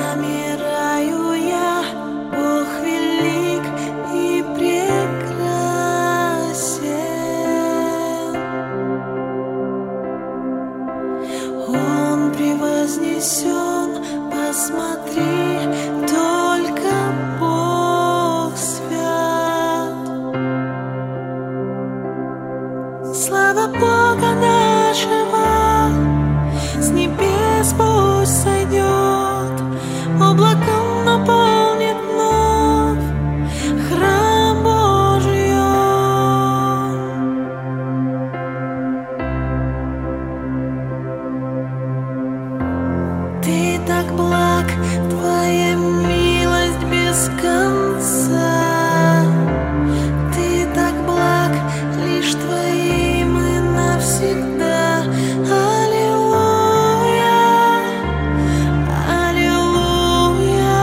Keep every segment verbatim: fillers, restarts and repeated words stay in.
замираю я, Бог велик и прекрасен. Он превознесен, посмотри, только Бог свят. Слава Бога нашего, с небес пусть сойдет, облаком наполнит вновь храм Божий. Ты так благ, твоя милость без конца. Ты так благ, лишь твои мы навсегда. Аллилуйя, аллилуйя,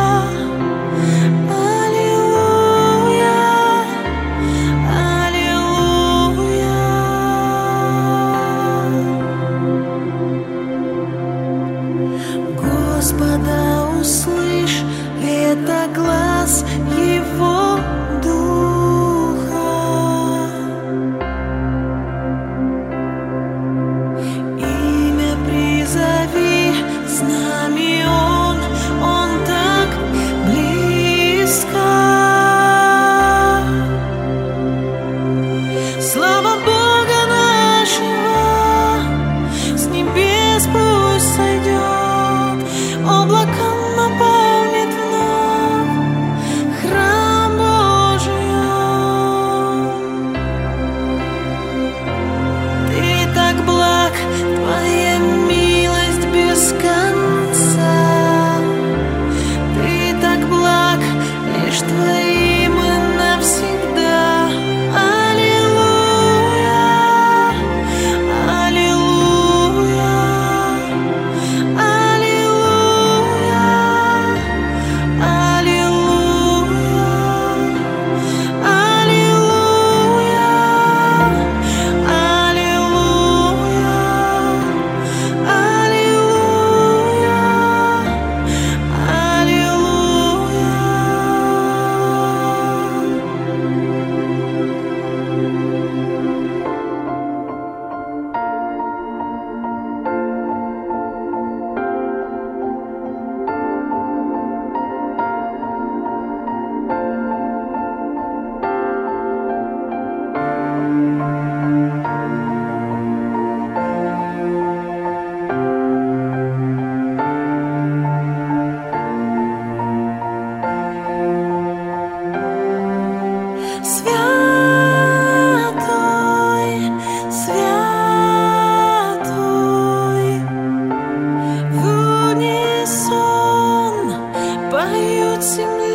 аллилуйя, аллилуйя. Господа услышь, это глас Его Духа. Имя призови, с нами Он, Он так близко. Слава Бога нашего, с небес пусть сойдет, облаком наполнит вновь храм Божий. Ты так благ, твоя милость без конца. Ты так благ, лишь твои мы навсегда. Аллилуйя, аллилуйя, аллилуйя, аллилуйя, аллилуйя, Святой, святой, в унисон поют земля.